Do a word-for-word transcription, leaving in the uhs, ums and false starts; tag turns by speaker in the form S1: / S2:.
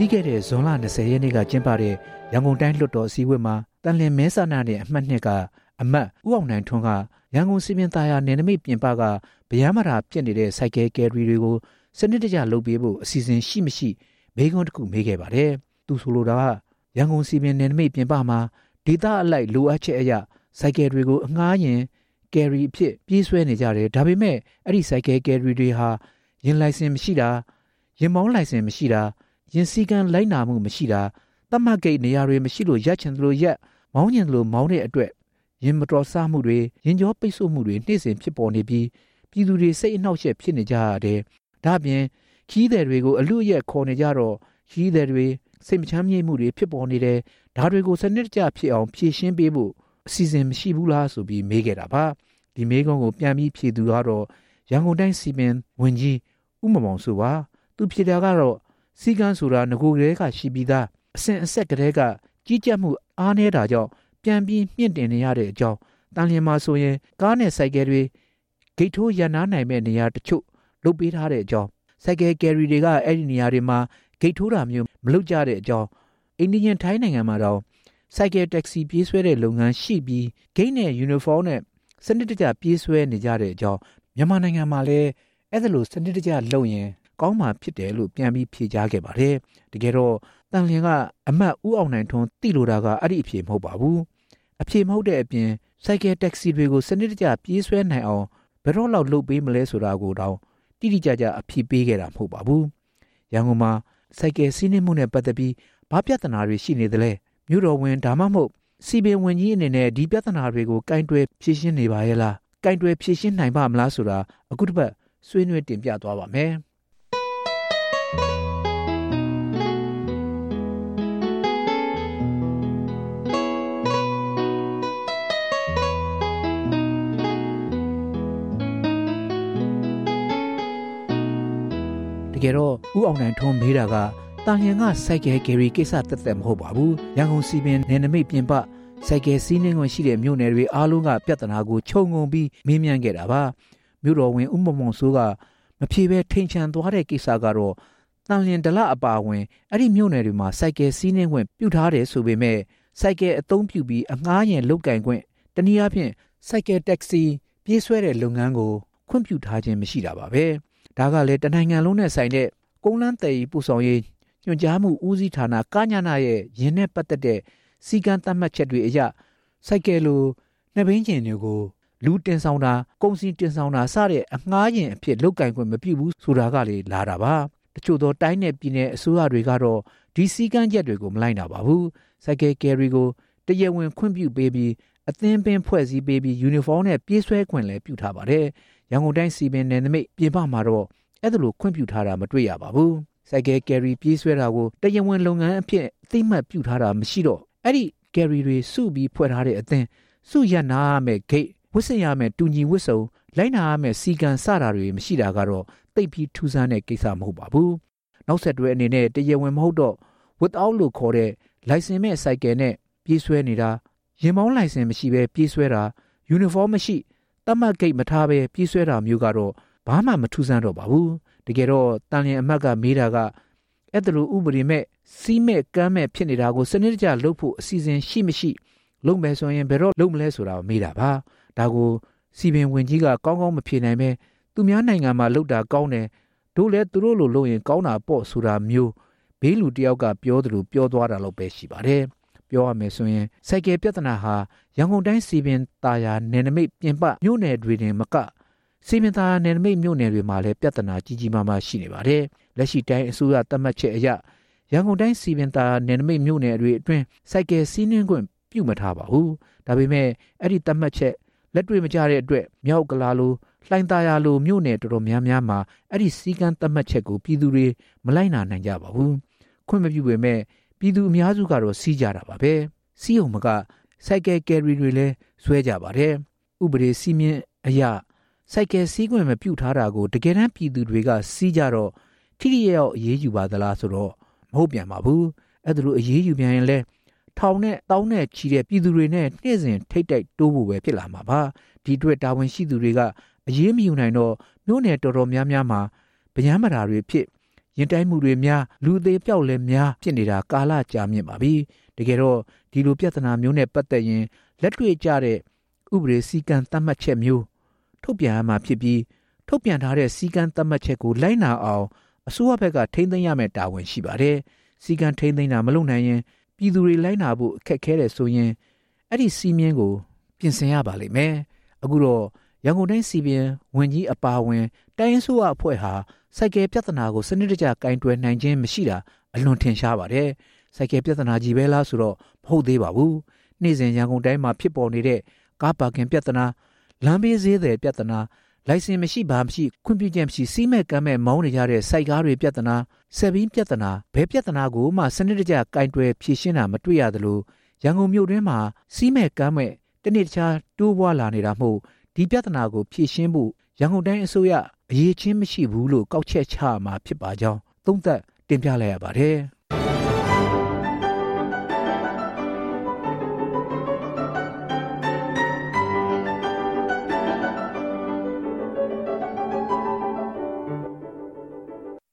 S1: ပြီးခဲ့တဲ့ဇွန်လ၂၀ရက်နေ့ကကျင်းပတဲ့ရန်ကုန်တိုင်းလွှတ်တော်အစည်းအဝေးမှာတန်လျင်မဲဆန္ဒနယ်အမှတ်နှစ်ကအမတ်ဦးအောင်နိုင်ထွန်းကရန်ကုန်စီမံသားယာနယ်နိမိတ်ပြင်ပကဗျာမရာဖြစ်နေတဲ့စိုက်ကဲကယ်ရီတွေကိုစနစ်တကျလုပ်ပေးဖို့အစီအစဉ်ရှိမရှိမေးခွန်းတစ်ခုမေးခဲ့ပါတယ်။သူဆိုလိုတာကရန်ကုန်စီမံနယ်နိမိတ်ပြင်ပမှာဒေသအလိုက်လိုအပ်ချက်အရစိုက်ကဲတွေကိုအငှားရင်ကယ်ရီအဖြစ်ပြေးဆွဲနေကြတယ်ဒါပေမဲ့အဲ့ဒီစိုက်ကဲကယ်ရီတွေဟာရင်လိုင်စင်မရှိတာရင်မောင်းလိုင်စင်မရှိတာရင်စီကံလိုက်နာမှုမရှိတာတတ်မှတ်ဂိတ်နေရာတွေမရှိလို့ရက်ချင်သလိုရက်မောင်းချင်သလိုမောင်းတဲ့အတွက်ရင်မတော်ဆမှုတွေရင်ကြောပိတ်ဆို့မှုတွေနှိမ့်စင်ဖြစ်ပေါ်နေပြီးပြည်သူတွေစိတ်အနှောက်အယှက်ဖြစ်နေကြရတယ်ဒါ့အပြင်ခီးသည်တွေကိုအလူအယက်ခေါ်နေကြတော့ခီးသည်တွေစိတ်မချမ်းမြေ့မှုတွေဖြစ်ပေါ်နေတယ်ဒါတွေကိုစနစ်တကျဖြစ်အောင်ဖြည့်ရှင်းပေးဖို့အစီအစဉ်မရှိဘူးလားဆိုပြီးမေးခဲ့တာပါဒီမေးခွန်းကိုပြန်ပြီးဖြေသူကတော့ရန်ကုန်တိုင်းစီမံဝန်ကြီးဦးမောင်မောင်ဆိုပါသူဖြေတာကတော့စီကံဆိုတာငကိုကလေးကရှိပြီးသားအစဉ်အဆက်ကလေးကကြီးကြပ်မှုအားနည်းတာကြောင့်ပြန်ပြီးမြင့်တင်နေရတဲ့အကြောင်းတန်လျင်မှာဆိုရင်ကားနဲ့စိုက်ကဲတွေဂိတ်ထိုးရန်နာနိုင်မဲ့နေရာတချို့လုပ်ပေးထားတဲ့အကြောင်းစိုက်ကဲကယ်ရီတွေကအဲ့ဒီနေရာတွေမှာဂိတ်ထိုးတာမျိုးမလုပ်ကြတဲ့အကြောင်းအိန္ဒိယထိုင်းနိုင်ငံမှာတော့စိုက်ကဲတက္ကစီပြေးဆွဲတဲ့လုပ်ငန်းရှိပြီးဂိတ်နဲ့ယူနီဖောင်းနဲ့စနစ်တကျပြေးဆွဲနေကြတဲ့အကြောင်းမြန်မာနိုင်ငံမှာလည်းအဲ့ဒါလိုစနစ်တကျလုပ်ရင်ကောင်းမှဖြစ်တယ်လို့ပြန်ပြီးဖြေကြားခဲ့ပါတယ်တကယ်တော့တန်လျင်ကအမတ်ဦးအောင်နိုင်ထွန်းသိလိုတာကအဲ့ဒီအဖြေမဟုတ်ပါဘူးအဖြေမဟုတ်တဲ့အပြင်စိုက်ကဲတက္ကစီတွေကိုစနစ်တကျပြေးဆွဲနိုင်အောင်ဘယ်တော့လောက်လုပ်ပေးမလဲဆိုတာကိုတောင်တိတိကျကျအဖြေပေးခဲ့တာမဟုတ်ပါဘူးရန်ကုန်မှာစိုက်ကဲစီးနှင်းမှုနဲ့ပတ်သက်ပြီးဘာပြဿနာတွေရှိနေသလဲမြို့တော်ဝင်ဒါမှမဟုတ်စီပင်ဝင်ကြီးအနေနဲ့ဒီပြဿနာတွေကိုကင်တွယ်ဖြေရှင်းနေပါရဲ့လားကင်တွယ်ဖြေရှင်းနိုင်ပါမလားဆိုတာအခုတစ်ပတ်ဆွေးနွေးတင်ပြသွားပါမယ်တကယ်တော့ဦးအောင်နိုင်ထွန်းမေးတာကတန်လျင်ကစိုက်ကဲကယ်ရီကိစ္စတက်တက်မဟုတ်ပါဘူးရန်ကုန်စီပင်နယ်နိမိတ်ပြင်ပစိုက်ကဲစီးနှင်းခွင့်ရှိတဲ့မြို့နယ်တွေအားလုံးကပြဿနာကိုခြုံငုံပြီးမေးမြန်းခဲ့တာပါမြို့တော်ဝင်ဦးမောင်မောင်စိုးကမဖြေဘဲထိန်ချန်သွားတဲ့ကိစ္စကတော့တန်လျင်ဒလအပါဝင်အဲ့ဒီမြို့နယ်တွေမှာစိုက်ကဲစီးနှင်းခွင့်ပြုထားတယ်ဆိုပေမဲ့စိုက်ကဲအသုံးပြုပြီးအငှားရင်လုတ်ကင်ခွင့်တနည်းအားဖြင့်စိုက်ကဲတက္ကစီပြေးဆွဲတဲ့လုပ်ငန်းကိုခွင့်ပြုထားခြင်းမရှိတာပါပဲဒါကလည်းတနိုင်ငံလုံးနဲ့ဆိုင်တဲ့ကုန်းလန်းတည်ပို့ဆောင်ရေးညွှန်ကြားမှုဦးစီးဌာနကညနာရဲ့ရင်းနဲ့ပတ်သက်တဲ့စီကံသတ်မှတ်ချက်တွေအရစိုက်ကဲလိုနှစ်ဘင်းကျင်တွေကိုလူတင်ဆောင်တာကုန်စည်တင်ဆောင်တာစတဲ့အငှားရင်အဖြစ်လုတ်ကင်ခွင့်မပြုဘူးဆိုတာကလေလာတာပါတချို့သောတိုင်းနယ်ပြည်နယ်အစိုးရတွေကတော့ဒီစီကံချက်တွေကိုမလိုက်နိုင်ပါဘူးစိုက်ကဲကယ်ရီကိုတရဝင်ခွင့်ပြုပေးပြီးအသင်းပင်ဖွဲ့စည်းပေးပြီးယူနီဖောင်းနဲ့ပြေးဆွဲခွင့်လည်းပြုထားပါတယ်ရန်ကုန်တိုင်းစီပင်နယ်နိမိတ်ပြင်ပမှာတော့အဲ့ဒါလိုခွင့်ပြုထားတာမတွေ့ရပါဘူးစိုက်ကဲကယ်ရီပြေးဆွဲတာကိုတရဝင်လုပ်ငန်းအဖြစ်အသိမှတ်ပြုထားတာမရှိတော့အဲ့ဒီကယ်ရီတွေစုပြီးဖွဲ့ထားတဲ့အသင်းစုရနာမဲ့ဂိတ်ဝစ်စင်ရမဲ့တူညီဝစ်စုံလိုက်နာရမဲ့စီကံစတာတွေမရှိတာကတော့တိတ်ပြီးထူးဆန်းတဲ့ကိစ္စမဟုတ်ပါဘူးနောက်ဆက်တွဲအနေနဲ့တရဝင်မဟုတ်တော့ without လို့ခေါ်တဲ့ license မဲ့စိုက်ကဲနဲ့ပြေးဆွဲနေတာရင်မောင်း license မရှိဘဲပြေးဆွဲတာယူနီဖောင်းမရှိတတ်မှတ်ဂိတ်မထားဘဲပြေးဆွဲတာမျိုးကတော့ဘာမှမထူးဆန်းတော့ပါဘူးတကယ်တော့တန်လျင်အမတ်ကမေးတာကအဲ့ဒါလိုဥပဒေမဲ့စီးမဲ့ကမ်းမဲ့ဖြစ်နေတာကိုစနစ်တကျလုပ်ဖို့အစီအစဉ်ရှိမရှိလုပ်မယ်ဆိုရင်ဘယ်တော့လုပ်မလဲဆိုတာမေးတာပါဒါကိုစီပင်ဝင်ကြီးကကောင်းကောင်းမဖြေနိုင်ပဲသူများနိုင်ငံမှာလုပ်တာကောင်းတယ်တို့လည်းသူတို့လိုလုပ်ရင်ကောင်းတာပေါ့ဆိုတာမျိုးဘေးလူတယောက်ကပြောတယ်လို့ပြောသွားတာလို့ပဲရှိပါတယ်ပြောရမယ်ဆိုရင်စိုက်ကဲပြဿနာဟာရန်ကုန်တိုင်းစီပင်တာယာနယ်နိမိတ်ပြင်ပမြို့နယ်တွေတင်မကစီမံသားနယ်နိမိတ်မြို့နယ်တွေမှာလည်းပြဿနာကြီးကြီးမားမားရှိနေပါတယ်လက်ရှိတိုင်းအစိုးရသတ်မှတ်ချက်အရရန်ကုန်တိုင်းစီပင်သားနယ်နိမိတ်မြို့နယ်တွေအတွင်းစိုက်ကဲစီးနှင်းခွင့်ပြုမထားပါဘူးဒါပေမဲ့အဲ့ဒီသတ်မှတ်ချက်လက်တွေ့မကျတဲ့အတွက်မြောက်ကလာလိုလှိုင်သာယာလိုမြို့နယ်တော်တော်များများမှာအဲ့ဒီစီကံသတ်မှတ်ချက်ကိုပြည်သူတွေမလိုက်နာနိုင်ကြပါဘူးခွင့်မပြုပေမဲ့ပြည်သူအများစုကတော့စီးကြတာပါပဲစီးုံမကစိုက်ကဲကယ်ရီတွေလည်းဆွဲကြပါတယ်ဥပဒေစီမင်းအရစိုက်ကဲစီးခွင့်မပြုထားတာကိုတကယ်တမ်းပြည်သူတွေကစီးကြတော့ထိထိရောက်အရေးယူပါသလားဆိုတော့မဟုတ်ပြန်ပါဘူးအဲ့ဒါလိုအရေးယူပြန်ရင်လဲထောင်နဲ့တောင်းနဲ့ချီတဲ့ပြည်သူတွေနဲ့နှိမ့်စဉ်ထိတ်တိုက်တိုးဖို့ပဲဖြစ်လာမှာပါဒီအတွက်တာဝန်ရှိသူတွေကအရေးမယူနိုင်တော့မြို့နယ်တော်တော်များများမှာဗျမ်းမရာတွေဖြစ်ရင်တိုင်းမှုတွေများလူသေးပြောက်လဲများဖြစ်နေတာကာလကြာမြင့်ပါပြီတကယ်တော့ဒီလိုပြဿနာမျိုးနဲ့ပတ်သက်ရင်လက်တွေ့ကျတဲ့ဥပဒေစည်းကမ်းသတ်မှတ်ချက်မျိုးထုတ်ပြန်ရမှာဖြစ်ပြီးထုတ်ပြန်ထားတဲ့စည်းကမ်းသတ်မှတ်ချက်ကိုလိုက်နာအောင်အစိုးရဘက်ကထိန်းသိမ်းရမယ့်တာဝန်ရှိပါတယ်စည်းကမ်းထိန်းသိမ်းတာမလုပ်နိုင်ရင်ပြည်သူတွေလိုက်နာဖို့အခက်ခဲတယ်ဆိုရင်အဲ့ဒီစီမင်းကိုပြင်ဆင်ရပါလိမ့်မယ်အခုတော့ရန်ကုန်တိုင်းစီပင်ဝန်ကြီးအပါအဝင်တိုင်းအစိုးရအဖွဲ့ဟာစိုက်ကယ်ပြဿနာကိုစနစ်တကျကင်တွယ်နိုင်ခြင်းမရှိတာအလွန်ထင်ရှားပါတယ်စိုက်ကယ်ပြဿနာကြီးပဲလားဆိုတော့မဟုတ်သေးပါဘူးနေ့စဉ်ရန်ကုန်တိုင်းမှာဖြစ်ပေါ်နေတဲ့ကားပါကင်ပြဿနာလမ်းဘေးဈေးသည်ပြဿနာလိုင်စင်မရှိဘာမရှိခွင့်ပြုချက်မရှိစီးမဲ့ကမ်းမဲ့မောင်းနေကြတဲ့စိုက်ကားတွေပြဿနာဆက်ဘင်းပြဿနာဘဲပြဿနာကိုမှစနစ်တကျကင်တွယ်ဖြေရှင်းတာမတွေ့ရသလိုရန်ကုန်မြို့တွင်းမှာစီးမဲ့ကမ်းမဲ့တနေ့တခြားတိုးပွားလာနေတာမို့ဒီပြဿနာကိုဖြေရှင်းဖို့ရန်ကုန်တိုင်းအစိုးရအရေးချင်းမရှိဘူးလို့ကောက်ချက်ချမှာဖြစ်ပါကြောင်းသုံးသပ်တင်ပြလိုက်ရပါတယ်